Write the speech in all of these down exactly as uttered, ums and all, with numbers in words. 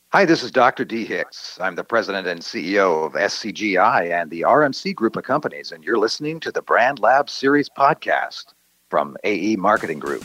Hi, this is Doctor D. Hicks. I'm the president and C E O of S C G I and the R M C Group of Companies, and you're listening to the Brand Lab Series podcast from A E Marketing Group.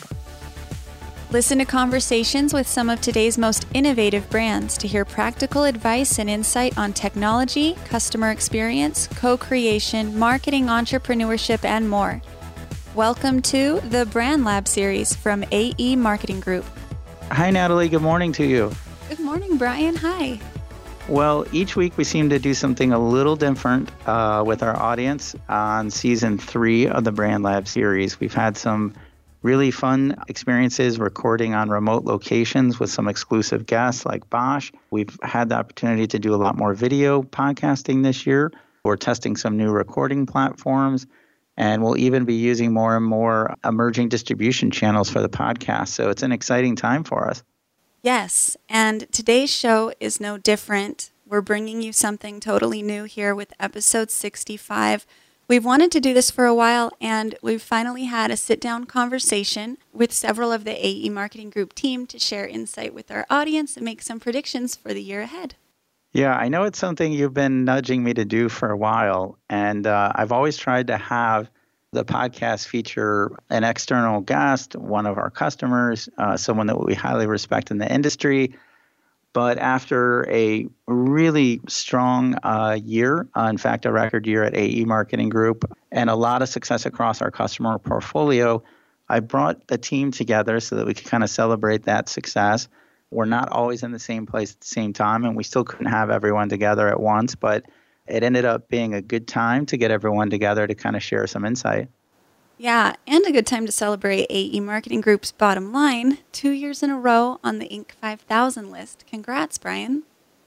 Listen to conversations with some of today's most innovative brands to hear practical advice and insight on technology, customer experience, co-creation, marketing, entrepreneurship, and more. Welcome to the Brand Lab series from A E Marketing Group. Hi, Natalie. Good morning to you. Good morning, Brian. Hi. Well, each week we seem to do something a little different uh, with our audience on season three of the Brand Lab series. We've had some really fun experiences recording on remote locations with some exclusive guests like Bosch. We've had the opportunity to do a lot more video podcasting this year. We're testing some new recording platforms, and we'll even be using more and more emerging distribution channels for the podcast. So it's an exciting time for us. Yes, and today's show is no different. We're bringing you something totally new here with episode sixty-five. We've wanted to do this for a while, and we've finally had a sit-down conversation with several of the A E Marketing Group team to share insight with our audience and make some predictions for the year ahead. Yeah, I know it's something you've been nudging me to do for a while, and uh, I've always tried to have the podcast feature an external guest, one of our customers, uh, someone that we highly respect in the industry. But after a really strong uh, year, uh, in fact, a record year at A E Marketing Group, and a lot of success across our customer portfolio, I brought the team together so that we could kind of celebrate that success. We're not always in the same place at the same time, and we still couldn't have everyone together at once, but it ended up being a good time to get everyone together to kind of share some insight. Yeah, and a good time to celebrate A E Marketing Group's bottom line, two years in a row on the Inc five thousand list. Congrats, Brian.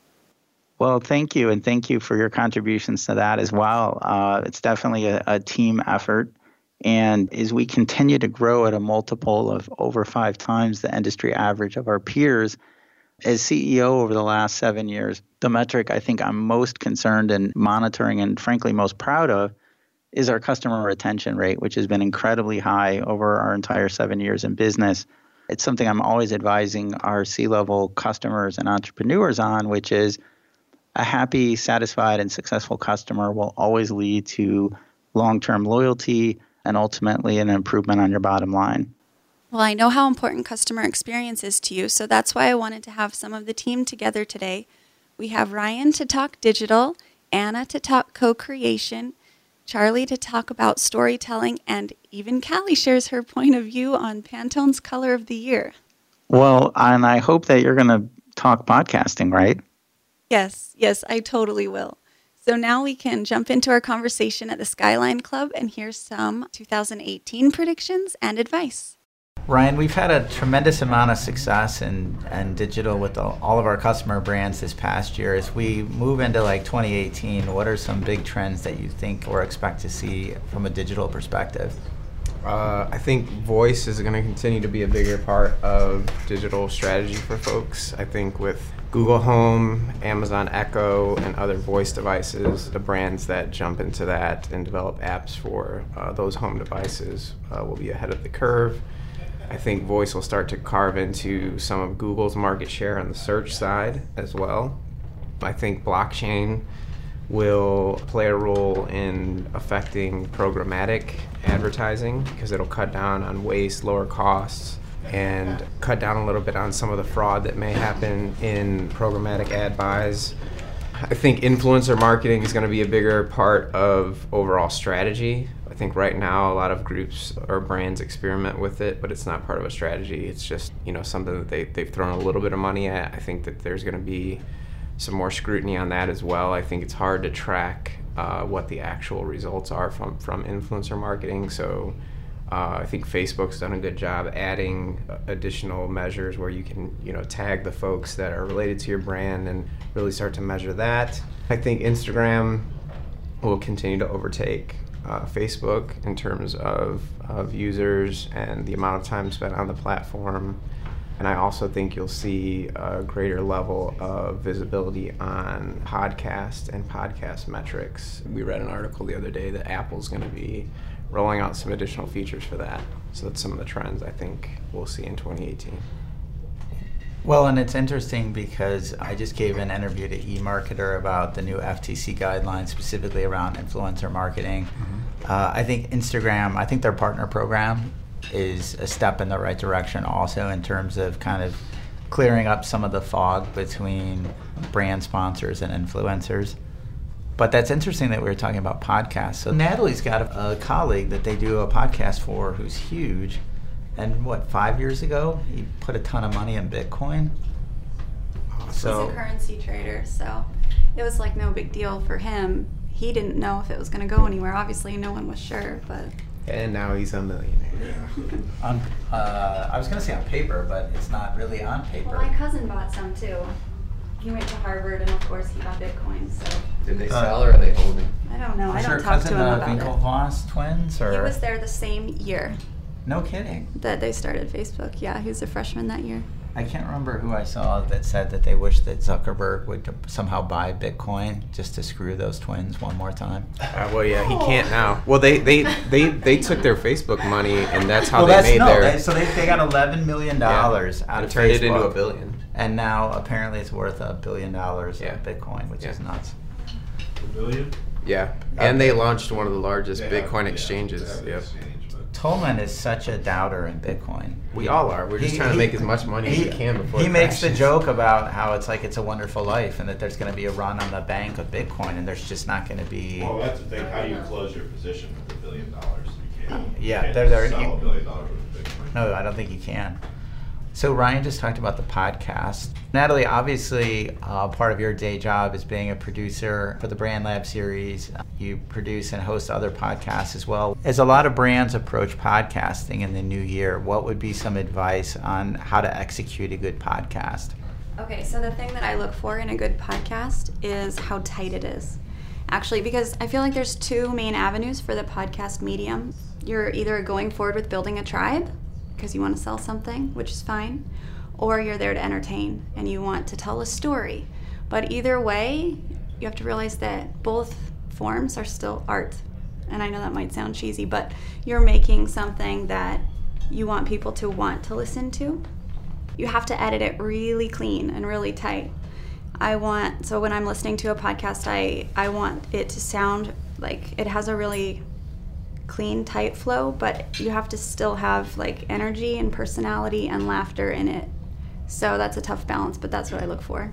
Well, thank you, and thank you for your contributions to that as well. Uh, it's definitely a, a team effort, and as we continue to grow at a multiple of over five times the industry average of our peers, as C E O over the last seven years, the metric I think I'm most concerned in monitoring and frankly most proud of is our customer retention rate, which has been incredibly high over our entire seven years in business. It's something I'm always advising our C-level customers and entrepreneurs on, which is a happy, satisfied, and successful customer will always lead to long-term loyalty and ultimately an improvement on your bottom line. Well, I know how important customer experience is to you, so that's why I wanted to have some of the team together today. We have Ryan to talk digital, Anna to talk co-creation, Charlie to talk about storytelling, and even Callie shares her point of view on Pantone's Color of the Year. Well, and I hope that you're going to talk podcasting, right? Yes, yes, I totally will. So now we can jump into our conversation at the Skyline Club and hear some two thousand eighteen predictions and advice. Ryan, we've had a tremendous amount of success in, in digital with the, all of our customer brands this past year. As we move into like twenty eighteen, what are some big trends that you think or expect to see from a digital perspective? Uh, I think voice is going to continue to be a bigger part of digital strategy for folks. I think with Google Home, Amazon Echo, and other voice devices, the brands that jump into that and develop apps for uh, those home devices uh, will be ahead of the curve. I think voice will start to carve into some of Google's market share on the search side as well. I think blockchain will play a role in affecting programmatic advertising because it'll cut down on waste, lower costs, and cut down a little bit on some of the fraud that may happen in programmatic ad buys. I think influencer marketing is going to be a bigger part of overall strategy. I think right now a lot of groups or brands experiment with it, but it's not part of a strategy. It's just, you know, something that they, they've thrown a little bit of money at. I think that there's going to be some more scrutiny on that as well. I think it's hard to track uh, what the actual results are from, from influencer marketing. So uh, I think Facebook's done a good job adding additional measures where you can, you know, tag the folks that are related to your brand and really start to measure that. I think Instagram will continue to overtake Uh, Facebook in terms of, of users and the amount of time spent on the platform. And I also think you'll see a greater level of visibility on podcast and podcast metrics. We read an article the other day that Apple's going to be rolling out some additional features for that. So that's some of the trends I think we'll see in twenty eighteen. Well, and it's interesting because I just gave an interview to eMarketer about the new F T C guidelines specifically around influencer marketing. Mm-hmm. Uh, I think Instagram, I think their partner program is a step in the right direction also in terms of kind of clearing up some of the fog between brand sponsors and influencers. But that's interesting that we were talking about podcasts. So Natalie's got a, a colleague that they do a podcast for who's huge. And what, five years ago, he put a ton of money in Bitcoin. So he's a currency trader, so it was like no big deal for him. He didn't know if it was going to go anywhere. Obviously, no one was sure, but... And now he's a millionaire. on, uh, I was going to say on paper, but it's not really on paper. Well, my cousin bought some too. He went to Harvard, and of course, he bought Bitcoin. So did they sell or are they holding? I don't know. I Was don't your talk to cousin him uh, about it. Winklevoss twins, or He was there the same year no kidding? that they started Facebook. Yeah, he was a freshman that year. I can't remember who I saw that said that they wish that Zuckerberg would somehow buy Bitcoin just to screw those twins one more time. Uh, well, yeah, he can't now. Well, they they, they, they took their Facebook money, and that's how well, they that's, made no, their... They, so they, they got eleven million dollars yeah, out and of turned Facebook. it into a billion. And now apparently it's worth a billion dollars Yeah. of Bitcoin, which Yeah. is nuts. A billion? Yeah, and they launched one of the largest They have- Bitcoin yeah, exchanges. they have an Yep. exchange, but- Tolman is such a doubter in Bitcoin. We all are. We're just He- trying to he- make as much money he, as we can before He it makes the crashes. joke about how it's like it's a wonderful life and that there's going to be a run on the bank of Bitcoin and there's just not going to be... Well, that's the thing. How do you close your position with a billion dollars? You can't. Yeah, you can't they're- they're- sell you- a billion dollars with Bitcoin. No, I don't think you can. So Ryan just talked about the podcast. Natalie, obviously, uh, part of your day job is being a producer for the Brand Lab series. You produce and host other podcasts as well. As a lot of brands approach podcasting in the new year, what would be some advice on how to execute a good podcast? Okay, so the thing that I look for in a good podcast is how tight it is. Actually, because I feel like there's two main avenues for the podcast medium. You're either going forward with building a tribe, because you want to sell something, which is fine, or you're there to entertain and you want to tell a story. But either way, you have to realize that both forms are still art. And I know that might sound cheesy, but you're making something that you want people to want to listen to. You have to edit it really clean and really tight. I want, so when I'm listening to a podcast, I, I want it to sound like it has a really clean, tight flow, but you have to still have like energy and personality and laughter in it. So that's a tough balance, but that's what I look for.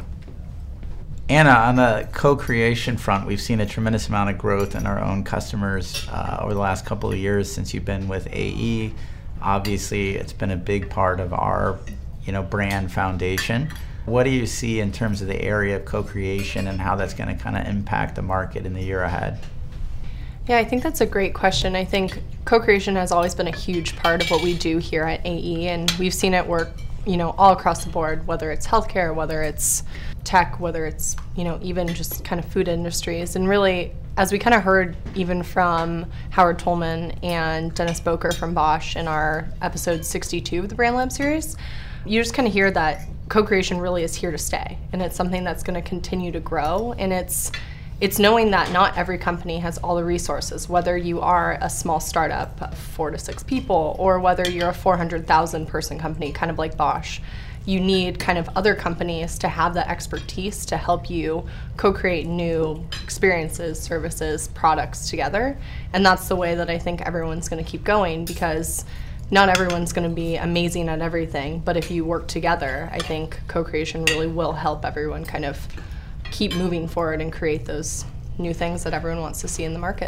Anna, on the co-creation front, we've seen a tremendous amount of growth in our own customers uh, over the last couple of years since you've been with A E. Obviously, it's been a big part of our, you know, brand foundation. What do you see in terms of the area of co-creation and how that's going to kind of impact the market in the year ahead? Yeah, I think that's a great question. I think co-creation has always been a huge part of what we do here at A E, and we've seen it work, you know, all across the board, whether it's healthcare, whether it's tech, whether it's, you know, even just kind of food industries. And really, as we kind of heard even from Howard Tolman and Dennis Boker from Bosch in our episode sixty-two of the Brand Lab series, you just kind of hear that co-creation really is here to stay, and it's something that's going to continue to grow. And it's It's knowing that not every company has all the resources, whether you are a small startup of four to six people, or whether you're a four hundred thousand person company, kind of like Bosch. You need kind of other companies to have the expertise to help you co-create new experiences, services, products together. And that's the way that I think everyone's going to keep going, because not everyone's going to be amazing at everything, but if you work together, I think co-creation really will help everyone kind of keep moving forward and create those new things that everyone wants to see in the market.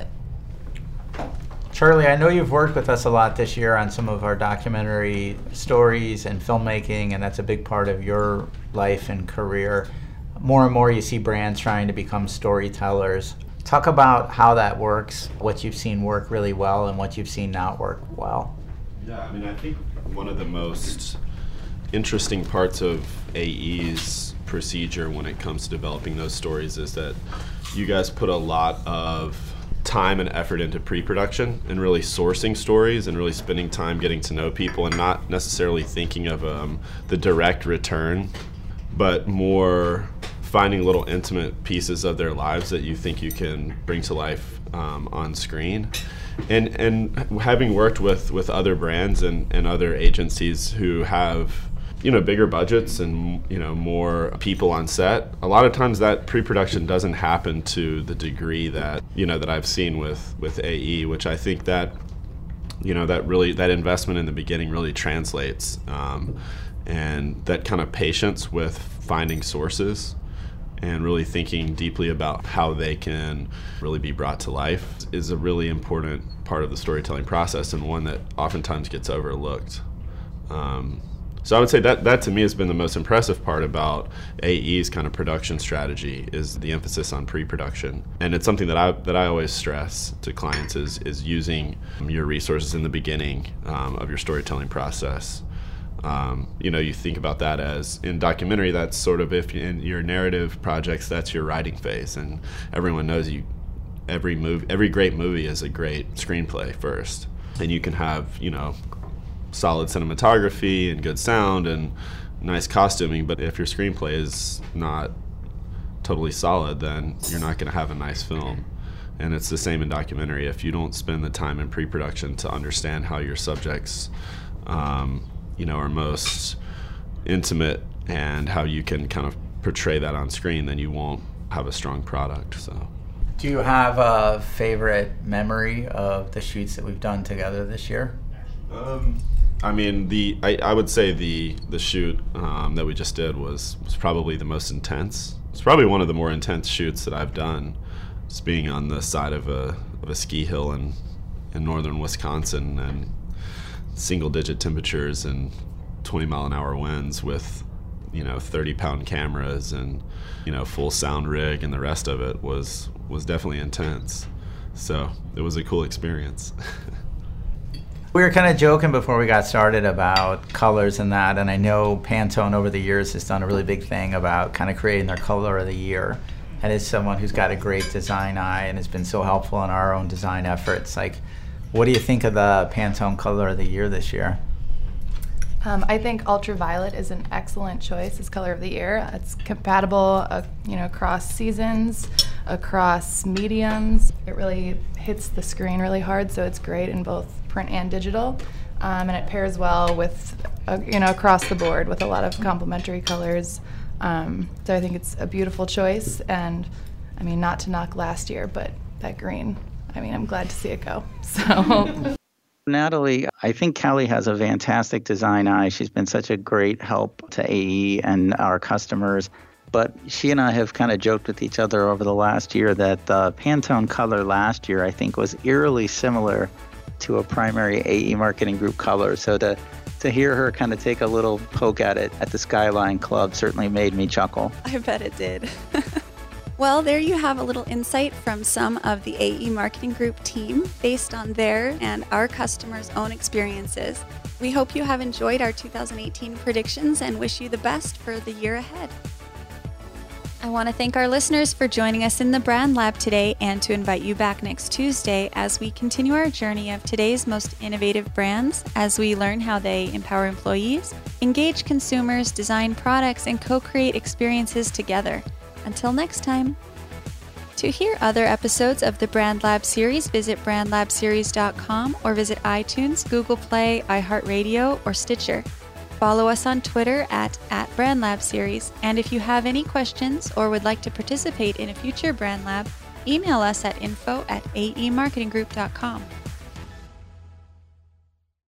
Charlie, I know you've worked with us a lot this year on some of our documentary stories and filmmaking, and that's a big part of your life and career. More and more you see brands trying to become storytellers. Talk about how that works, what you've seen work really well and what you've seen not work well. Yeah, I mean, I think one of the most interesting parts of A E's procedure when it comes to developing those stories is that you guys put a lot of time and effort into pre-production and really sourcing stories and really spending time getting to know people and not necessarily thinking of um, the direct return, but more finding little intimate pieces of their lives that you think you can bring to life um, on screen. And and having worked with, with other brands and, and other agencies who have you know, bigger budgets and, you know, more people on set, a lot of times that pre-production doesn't happen to the degree that, you know, that I've seen with, with A E, which I think that, you know, that really, that investment in the beginning really translates. Um, and that kind of patience with finding sources and really thinking deeply about how they can really be brought to life is a really important part of the storytelling process, and one that oftentimes gets overlooked. Um, so I would say that that to me has been the most impressive part about A E's kind of production strategy, is the emphasis on pre-production. And it's something that I that I always stress to clients is is using your resources in the beginning um, of your storytelling process. Um, you know, you think about that as, in documentary, that's sort of, if in your narrative projects, that's your writing phase, and everyone knows you. Every move, every great movie is a great screenplay first, and you can have, you know, solid cinematography and good sound and nice costuming, but if your screenplay is not totally solid, then you're not going to have a nice film. And it's the same in documentary. If you don't spend the time in pre-production to understand how your subjects um, you know, are most intimate and how you can kind of portray that on screen, then you won't have a strong product. So, do you have a favorite memory of the shoots that we've done together this year? Um, I mean, the I, I would say the the shoot um, that we just did was was probably the most intense. It's probably one of the more intense shoots that I've done, just being on the side of a of a ski hill in in northern Wisconsin, and single digit temperatures and twenty mile an hour winds with, you know, thirty pound cameras and, you know, full sound rig, and the rest of it was was definitely intense. So it was a cool experience. We were kind of joking before we got started about colors and that, and I know Pantone over the years has done a really big thing about kind of creating their color of the year. And as someone who's got a great design eye and has been so helpful in our own design efforts, like, what do you think of the Pantone color of the year this year? Um, I think ultraviolet is an excellent choice as color of the year. It's compatible, uh, you know, across seasons, across mediums. It really hits the screen really hard, so it's great in both print and digital. Um, and it pairs well with, uh, you know, across the board with a lot of complementary colors. Um, so I think it's a beautiful choice. And I mean, not to knock last year, but that green, I mean, I'm glad to see it go. So. Natalie, I think Kelly has a fantastic design eye. She's been such a great help to A E and our customers. But she and I have kind of joked with each other over the last year that the Pantone color last year, I think, was eerily similar to a primary A E Marketing Group color. So to, to hear her kind of take a little poke at it at the Skyline Club certainly made me chuckle. I bet it did. Well, there you have a little insight from some of the A E Marketing Group team based on their and our customers' own experiences. We hope you have enjoyed our two thousand eighteen predictions and wish you the best for the year ahead. I want to thank our listeners for joining us in the Brand Lab today, and to invite you back next Tuesday as we continue our journey of today's most innovative brands, as we learn how they empower employees, engage consumers, design products, and co-create experiences together. Until next time. To hear other episodes of the Brand Lab series, visit brand lab series dot com or visit iTunes, Google Play, iHeartRadio, or Stitcher. Follow us on Twitter at, at Brand Lab Series. And if you have any questions or would like to participate in a future Brand Lab, email us at info at a e marketing group dot com.